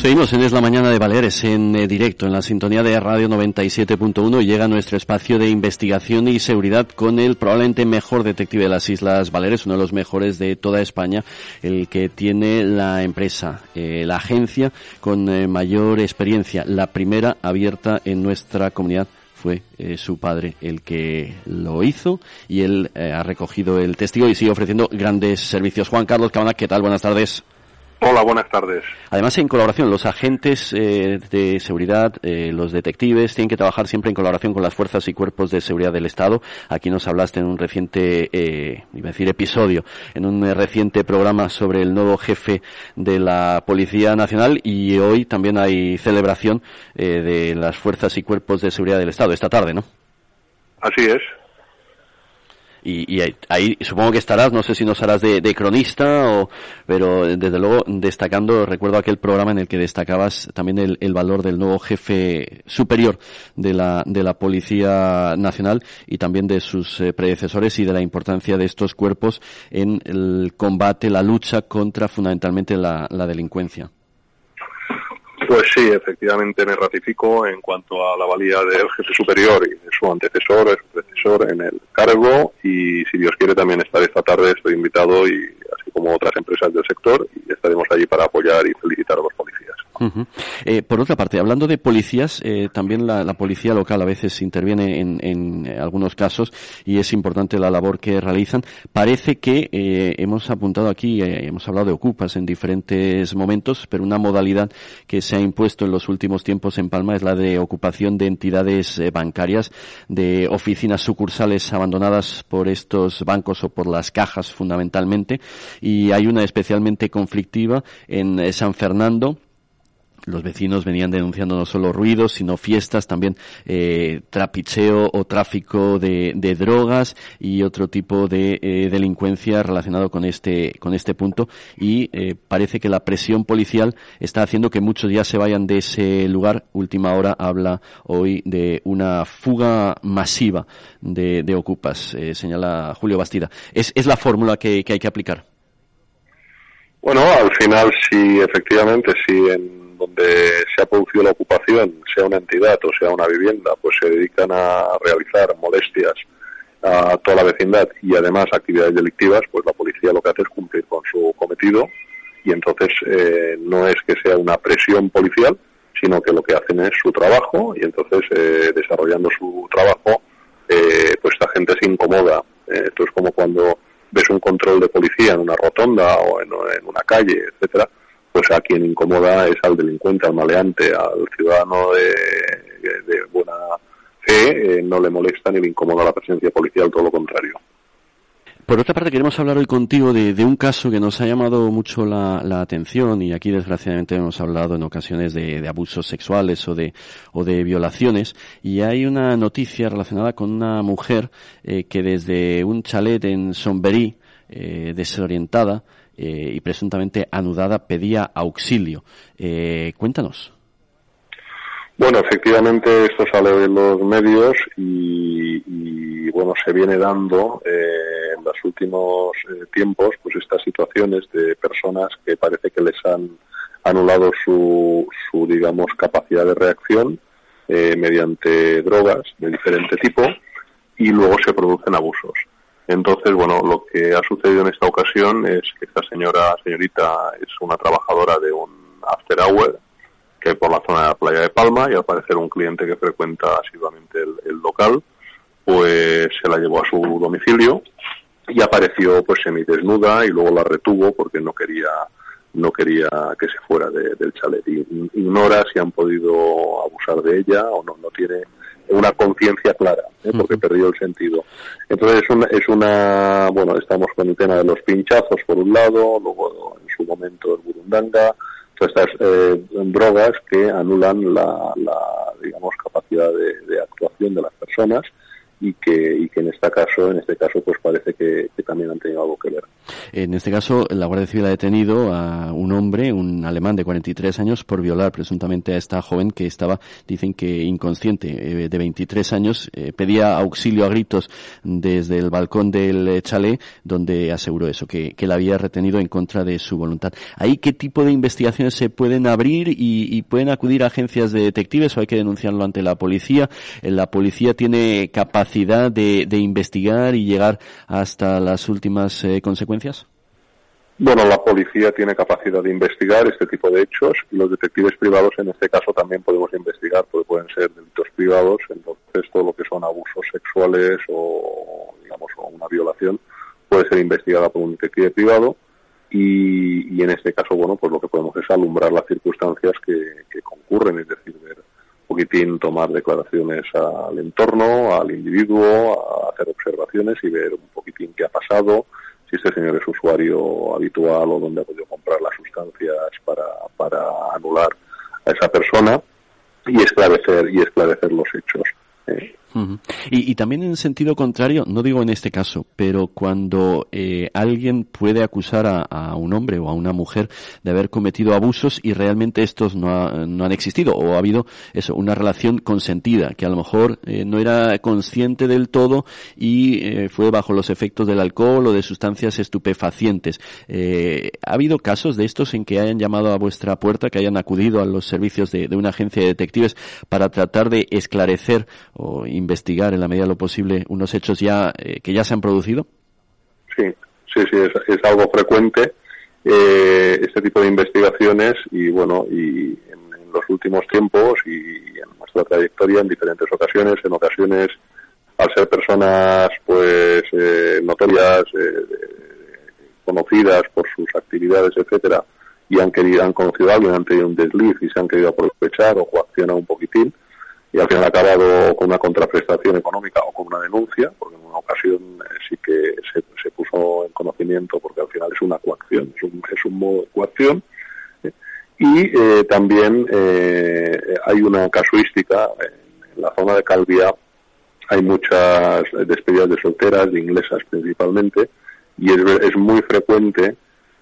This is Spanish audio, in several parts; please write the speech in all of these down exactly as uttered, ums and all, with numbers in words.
Seguimos en Es la Mañana de Baleares en eh, directo en la sintonía de Radio noventa y siete punto uno y llega nuestro espacio de investigación y seguridad con el probablemente mejor detective de las Islas Baleares, uno de los mejores de toda España, el que tiene la empresa, eh, la agencia con eh, mayor experiencia, la primera abierta en nuestra comunidad. Fue eh, su padre el que lo hizo y él eh, ha recogido el testigo y sigue ofreciendo grandes servicios. Juan Carlos Cabana, ¿qué tal? Buenas tardes. Hola, buenas tardes. Además, en colaboración, los agentes eh, de seguridad, eh, los detectives, tienen que trabajar siempre en colaboración con las fuerzas y cuerpos de seguridad del Estado. Aquí nos hablaste en un reciente, eh, iba a decir episodio, en un eh, reciente programa sobre el nuevo jefe de la Policía Nacional y hoy también hay celebración eh, de las fuerzas y cuerpos de seguridad del Estado, esta tarde, ¿no? Así es. Y, y ahí, ahí supongo que estarás, no sé si nos harás de, de cronista, o, pero desde luego destacando, recuerdo aquel programa en el que destacabas también el, el valor del nuevo jefe superior de la, de la Policía Nacional y también de sus eh, predecesores y de la importancia de estos cuerpos en el combate, la lucha contra fundamentalmente la, la delincuencia. Pues sí, efectivamente me ratifico en cuanto a la valía del jefe superior y de su antecesor, de su predecesor en el cargo y si Dios quiere también estar esta tarde, estoy invitado y así como otras empresas del sector y estaremos allí para apoyar y felicitar a los policías. Uh-huh. Eh, por otra parte, hablando de policías, eh, también la, la policía local a veces interviene en, en eh, algunos casos y es importante la labor que realizan. Parece que eh, hemos apuntado aquí, eh, hemos hablado de ocupas en diferentes momentos, pero una modalidad que se ha impuesto en los últimos tiempos en Palma es la de ocupación de entidades eh, bancarias, de oficinas sucursales abandonadas por estos bancos o por las cajas fundamentalmente, y hay una especialmente conflictiva en eh, San Fernando. Los vecinos venían denunciando no solo ruidos, sino fiestas, también eh, trapicheo o tráfico de, de drogas y otro tipo de eh, delincuencia relacionado con este con este punto. Y eh, parece que la presión policial está haciendo que muchos ya se vayan de ese lugar. Última Hora habla hoy de una fuga masiva de, de ocupas, eh, señala Julio Bastida. ¿Es, es la fórmula que, que hay que aplicar? Bueno, al final sí, efectivamente, sí, en donde se ha producido la ocupación, sea una entidad o sea una vivienda, pues se dedican a realizar molestias a toda la vecindad y además actividades delictivas, pues la policía lo que hace es cumplir con su cometido y entonces eh, no es que sea una presión policial, sino que lo que hacen es su trabajo y entonces eh, desarrollando su trabajo, eh, pues esta gente se incomoda. Eh, esto es como cuando ves un control de policía en una rotonda o en, en una calle, etcétera, pues a quien incomoda es al delincuente, al maleante, al ciudadano de, de, de buena fe, eh, no le molesta ni le incomoda la presencia policial, todo lo contrario. Por otra parte, queremos hablar hoy contigo de, de un caso que nos ha llamado mucho la, la atención y aquí desgraciadamente hemos hablado en ocasiones de, de abusos sexuales o de, o de violaciones y hay una noticia relacionada con una mujer eh, que desde un chalet en Somberí, eh, desorientada eh, y presuntamente anudada, pedía auxilio. Eh, cuéntanos. Bueno, efectivamente esto sale de los medios y, y bueno, se viene dando eh, en los últimos eh, tiempos pues estas situaciones de personas que parece que les han anulado su, su digamos, capacidad de reacción eh, mediante drogas de diferente tipo y luego se producen abusos. Entonces, bueno, lo que ha sucedido en esta ocasión es que esta señora, señorita, es una trabajadora de un after hour que hay por la zona de la playa de Palma y al parecer un cliente que frecuenta asiduamente el, el local, pues se la llevó a su domicilio y apareció pues semidesnuda y luego la retuvo porque no quería no quería que se fuera de, del chalet. Y, ignora si han podido abusar de ella o no, no tiene una conciencia clara, ¿eh? Porque perdió el sentido. Entonces es una, es una, bueno, estamos con el tema de los pinchazos por un lado, luego en su momento el burundanga, todas estas eh, drogas que anulan la, la digamos, capacidad de, de actuación de las personas y que y que en este caso en este caso pues parece que, que también han tenido algo que ver. En este caso la Guardia Civil ha detenido a un hombre, un alemán de cuarenta y tres años, por violar presuntamente a esta joven que estaba, dicen que inconsciente, eh, de veintitrés años, eh, pedía auxilio a gritos desde el balcón del chalet, donde aseguró eso, que, que la había retenido en contra de su voluntad. ¿Ahí qué tipo de investigaciones se pueden abrir y, y pueden acudir a agencias de detectives o hay que denunciarlo ante la policía? La policía tiene capacidad de, de investigar y llegar hasta las últimas eh, consecuencias? Bueno, la policía tiene capacidad de investigar este tipo de hechos y los detectives privados en este caso también podemos investigar, porque pueden ser delitos privados, entonces todo lo que son abusos sexuales o, digamos, o una violación puede ser investigada por un detective privado y, y en este caso, bueno, pues lo que podemos es alumbrar las circunstancias que, que concurren, es decir, ver un poquitín, tomar declaraciones al entorno, al individuo, a hacer observaciones y ver un poquitín qué ha pasado, si este señor es usuario habitual o dónde ha podido comprar las sustancias para, para anular a esa persona y esclarecer y esclarecer los hechos. ¿eh? Uh-huh. Y, y también en sentido contrario, no digo en este caso, pero cuando eh, alguien puede acusar a, a un hombre o a una mujer de haber cometido abusos y realmente estos no, ha, no han existido o ha habido eso, una relación consentida, que a lo mejor eh, no era consciente del todo y eh, fue bajo los efectos del alcohol o de sustancias estupefacientes. Eh, ¿Ha habido casos de estos en que hayan llamado a vuestra puerta, que hayan acudido a los servicios de, de una agencia de detectives para tratar de esclarecer o investigar en la medida de lo posible unos hechos ya eh, que ya se han producido? Sí, sí, sí, es, es algo frecuente eh, este tipo de investigaciones y bueno, y en, en los últimos tiempos y en nuestra trayectoria en diferentes ocasiones, en ocasiones al ser personas pues eh, notorias, eh, conocidas por sus actividades, etcétera, y han querido, han conocido a alguien, han tenido un desliz y se han querido aprovechar o coaccionar un poquitín, y al final ha acabado con una contraprestación económica o con una denuncia, porque en una ocasión eh, sí que se, se puso en conocimiento, porque al final es una coacción, es un, es un modo de coacción. Eh, y eh, también eh, hay una casuística, en la zona de Calviá hay muchas despedidas de solteras, de inglesas principalmente, y es, es muy frecuente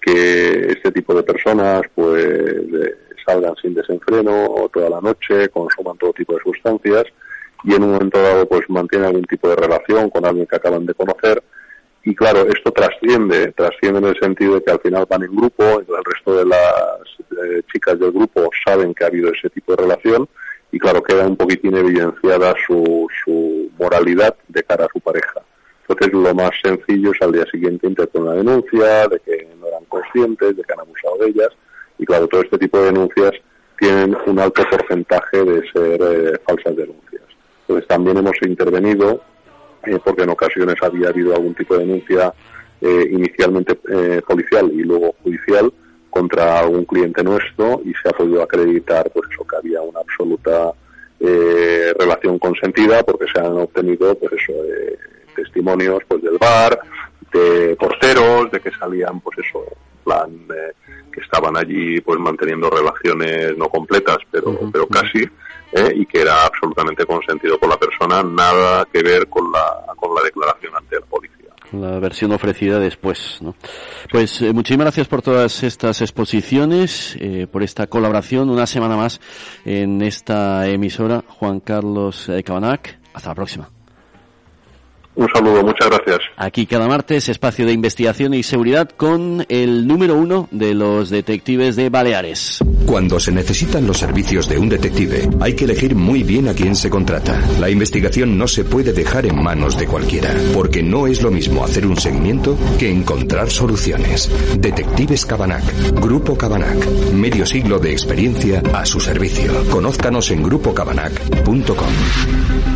que este tipo de personas pues eh, salgan sin desenfreno toda la noche, consuman todo tipo de sustancias y en un momento dado pues mantienen algún tipo de relación con alguien que acaban de conocer y claro, esto trasciende, trasciende en el sentido de que al final van en grupo, el resto de las eh, chicas del grupo saben que ha habido ese tipo de relación y claro, queda un poquitín evidenciada su, su moralidad de cara a su pareja. Entonces lo más sencillo es al día siguiente interponer una denuncia de que no eran conscientes, de que han abusado de ellas y claro, todo este tipo de denuncias tienen un alto porcentaje de ser eh, falsas denuncias. Entonces también hemos intervenido eh, porque en ocasiones había habido algún tipo de denuncia eh, inicialmente eh, policial y luego judicial contra algún cliente nuestro y se ha podido acreditar pues eso, que había una absoluta eh, relación consentida porque se han obtenido pues eso eh, testimonios pues del bar, de porteros, de que salían pues eso, en plan eh, que estaban allí pues manteniendo relaciones no completas pero uh-huh. pero casi eh, y que era absolutamente consentido por la persona, nada que ver con la con la declaración ante la policía. La versión ofrecida después, ¿no? Pues eh, muchísimas gracias por todas estas exposiciones, eh, por esta colaboración una semana más en esta emisora. Juan Carlos eh, Cabanac, hasta la próxima. Un saludo, muchas gracias. Aquí cada martes, espacio de investigación y seguridad con el número uno de los detectives de Baleares. Cuando se necesitan los servicios de un detective, hay que elegir muy bien a quién se contrata. La investigación no se puede dejar en manos de cualquiera, porque no es lo mismo hacer un seguimiento que encontrar soluciones. Detectives Cabanac, Grupo Cabanac, medio siglo de experiencia a su servicio. Conózcanos en grupo cabanac punto com.